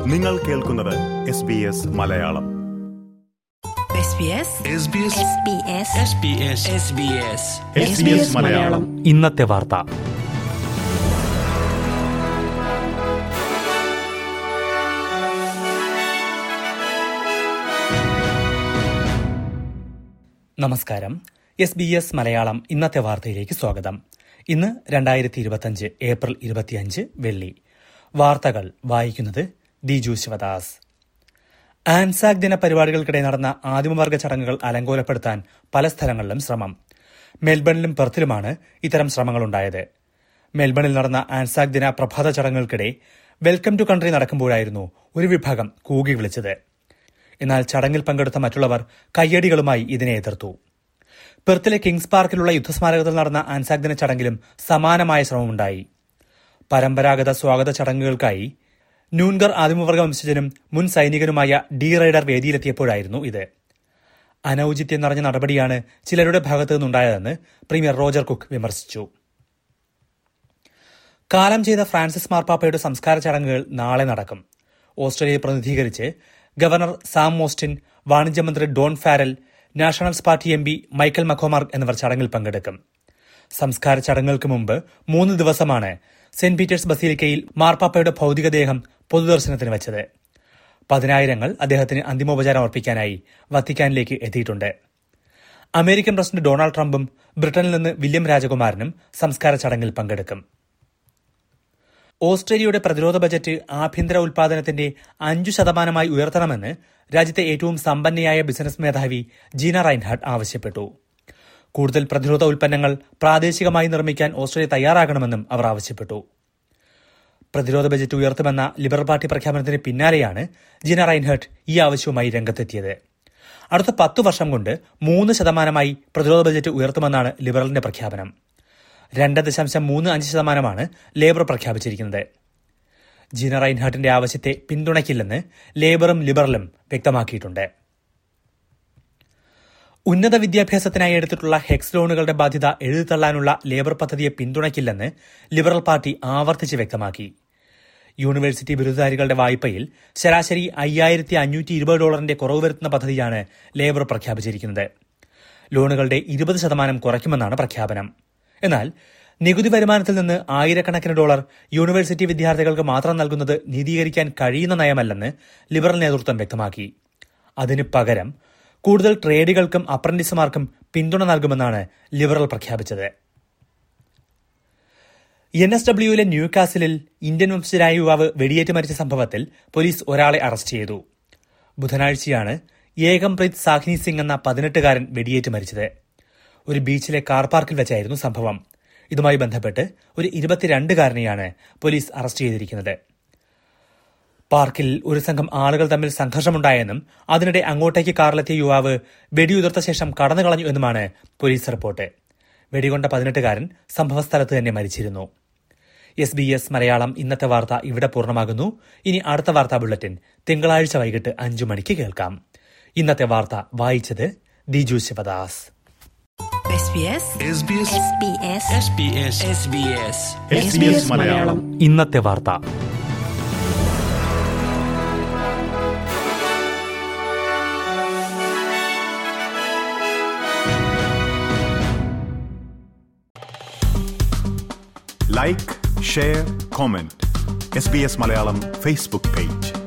നിങ്ങൾ കേൾക്കുന്നത് SBS മലയാളം. മലയാളം ഇന്നത്തെ വാർത്ത. നമസ്കാരം. SBS മലയാളം ഇന്നത്തെ വാർത്തയിലേക്ക് സ്വാഗതം. ഇന്ന് 2025 ഏപ്രിൽ 25 വെള്ളി. വാർത്തകൾ വായിക്കുന്നത് ദിജു ശിവദാസ്. ആൻസാക് ദിന പരിപാടികൾക്കിടെ നടന്ന ആദിമവർഗ ചടങ്ങുകൾ അലങ്കോലപ്പെടുത്താൻ പല സ്ഥലങ്ങളിലും ശ്രമം. മെൽബണിലും പെർത്തിലുമാണ് ഇത്തരം ശ്രമങ്ങളുണ്ടായത്. മെൽബണിൽ നടന്ന ആൻസാക് ദിന പ്രഭാത ചടങ്ങുകൾക്കിടെ വെൽക്കം ടു കൺട്രി നടക്കുമ്പോഴായിരുന്നു ഒരു വിഭാഗം കൂകി വിളിച്ചത്. എന്നാൽ ചടങ്ങിൽ പങ്കെടുത്ത മറ്റുള്ളവർ കയ്യടികളുമായി ഇതിനെ എതിർത്തു. പെർത്തിലെ കിങ്സ് പാർക്കിലുള്ള യുദ്ധസ്മാരകത്തിൽ നടന്ന ആൻസാക് ദിന ചടങ്ങിലും സമാനമായ ശ്രമമുണ്ടായി. പരമ്പരാഗത സ്വാഗത ചടങ്ങുകൾക്കായി ന്യൂൻഗർ ആദിമവർഗ വംശജനും മുൻ സൈനികനുമായ ഡി റൈഡർ വേദിയിലെത്തിയപ്പോഴായിരുന്നു ഇത്. അനൌചിത്യം നിറഞ്ഞ നടപടിയാണ് ചിലരുടെ ഭാഗത്തു നിന്നുണ്ടായതെന്ന് പ്രീമിയർ റോജർ കുക്ക് വിമർശിച്ചു. കാലം ചെയ്ത ഫ്രാൻസിസ് മാർപ്പാപ്പയുടെ സംസ്കാര ചടങ്ങുകൾ നാളെ നടക്കും. ഓസ്ട്രേലിയയെ പ്രതിനിധീകരിച്ച് ഗവർണർ സാം മോസ്റ്റിൻ, വാണിജ്യമന്ത്രി Don Farrell, Nationals party MP Michael McCormack എന്നിവർ ചടങ്ങിൽ പങ്കെടുക്കും. സംസ്കാര ചടങ്ങുകൾക്ക് മുമ്പ് 3 ദിവസമാണ് സെന്റ് പീറ്റേഴ്സ് ബസീലിക്കയിൽ മാർപ്പാപ്പയുടെ ഭൌതികദേഹം പൊതുദർശനത്തിന് വെച്ചത്. 10,000 അദ്ദേഹത്തിന് അന്തിമോപചാരം അർപ്പിക്കാനായി വത്തിക്കാനിലേക്ക് എത്തിയിട്ടുണ്ട്. അമേരിക്കൻ പ്രസിഡന്റ് ഡൊണാൾഡ് ട്രംപും ബ്രിട്ടനിൽ നിന്ന് വില്യം രാജകുമാരനും സംസ്കാര ചടങ്ങിൽ പങ്കെടുക്കും. ഓസ്ട്രേലിയയുടെ പ്രതിരോധ ബജറ്റ് ആഭ്യന്തര ഉൽപാദനത്തിന്റെ 5% ഉയർത്തണമെന്ന് രാജ്യത്തെ ഏറ്റവും സമ്പന്നയായ ബിസിനസ് മേധാവി ജീന റൈൻഹാർട്ട് ആവശ്യപ്പെട്ടു. കൂടുതൽ പ്രതിരോധ ഉൽപ്പന്നങ്ങൾ പ്രാദേശികമായി നിർമ്മിക്കാൻ ഓസ്ട്രേലിയ തയ്യാറാകണമെന്നും അവർ ആവശ്യപ്പെട്ടു. പ്രതിരോധ ബജറ്റ് ഉയർത്തുമെന്ന ലിബറൽ പാർട്ടി പ്രഖ്യാപനത്തിന് പിന്നാലെയാണ് ജീന റൈൻഹാർട്ട് ഈ ആവശ്യവുമായി രംഗത്തെത്തിയത്. അടുത്ത 10 വർഷം കൊണ്ട് 3% പ്രതിരോധ ബജറ്റ് ഉയർത്തുമെന്നാണ് ലിബറലിന്റെ പ്രഖ്യാപനം. 2.35% ലേബർ പ്രഖ്യാപിച്ചിരിക്കുന്നത്. ജീന റൈൻഹാർട്ടിന്റെ ആവശ്യത്തെ പിന്തുണയ്ക്കില്ലെന്ന് ലേബറും ലിബറലും വ്യക്തമാക്കിയിട്ടുണ്ട്. ഉന്നത വിദ്യാഭ്യാസത്തിനായി എടുത്തിട്ടുള്ള ഹെക്സ് ലോണുകളുടെ ബാധ്യത എഴുതിത്തള്ളാനുള്ള ലേബർ പദ്ധതിയെ പിന്തുണയ്ക്കില്ലെന്ന് ലിബറൽ പാർട്ടി ആവർത്തിച്ച് വ്യക്തമാക്കി. യൂണിവേഴ്സിറ്റി ബിരുദധാരികളുടെ വായ്പയിൽ ശരാശരി $5,520 കുറവ് വരുത്തുന്ന പദ്ധതിയാണ് ലേബർ പ്രഖ്യാപിച്ചിരിക്കുന്നത്. ലോണുകളുടെ 20% കുറയ്ക്കുമെന്നാണ് പ്രഖ്യാപനം. എന്നാൽ നികുതി വരുമാനത്തിൽ നിന്ന് ആയിരക്കണക്കിന് ഡോളർ യൂണിവേഴ്സിറ്റി വിദ്യാർത്ഥികൾക്ക് മാത്രം നൽകുന്നത് നീതീകരിക്കാൻ കഴിയുന്ന നയമല്ലെന്ന് ലിബറൽ നേതൃത്വം വ്യക്തമാക്കി. അതിന് പകരം കൂടുതൽ ട്രേഡുകൾക്കും അപ്രന്റീസുമാർക്കും പിന്തുണ നൽകുമെന്നാണ് ലിബറൽ പ്രഖ്യാപിച്ചത്. NSWയിലെ ന്യൂകാസിലിൽ ഇന്ത്യൻ വംശജനായ യുവാവ് വെടിയേറ്റ് മരിച്ച സംഭവത്തിൽ പോലീസ് ഒരാളെ അറസ്റ്റ് ചെയ്തു. ബുധനാഴ്ചയാണ് ഏകംപ്രീത് സാഹ്നി സിംഗ് എന്ന 18-കാരൻ വെടിയേറ്റ് മരിച്ചത്. ഒരു ബീച്ചിലെ കാർ പാർക്കിൽ വെച്ചായിരുന്നു സംഭവം. ഇതുമായി ബന്ധപ്പെട്ട് ഒരു 22-കാരനെയാണ് പോലീസ് അറസ്റ്റ് ചെയ്തിരിക്കുന്നത്. പാർക്കിൽ ഒരു സംഘം ആളുകൾ തമ്മിൽ സംഘർഷമുണ്ടായെന്നും അതിനിടെ അങ്ങോട്ടേക്ക് കാറിലെത്തിയ യുവാവ് വെടിയുതിർത്ത ശേഷം കടന്നുകളഞ്ഞു എന്നുമാണ് പോലീസ് റിപ്പോർട്ട്. വെടികൊണ്ട 18-കാരൻ സംഭവസ്ഥലത്ത് തന്നെ മരിച്ചിരുന്നു. SBS മലയാളം ഇന്നത്തെ വാർത്ത ഇവിടെ പൂർണ്ണമാകുന്നു. ഇനി അടുത്ത വാർത്താ ബുള്ളറ്റിൻ തിങ്കളാഴ്ച വൈകിട്ട് 5 മണിക്ക് കേൾക്കാം. ഇന്നത്തെ വാർത്ത വായിച്ചത് ദിജു ശിവദാസ്. ഇന്നത്തെ വാർത്ത. Like, share, comment. SBS Malayalam Facebook page.